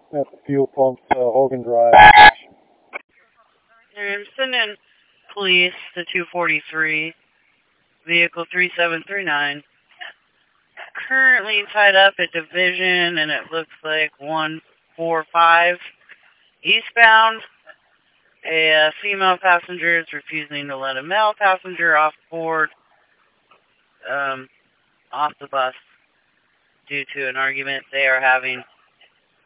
at the fuel pumps, Hogan Drive. I'm sending police to 243, vehicle 3739. Currently tied up at Division, and it looks like 145 eastbound. A female passenger is refusing to let a male passenger off board, off the bus due to an argument they are having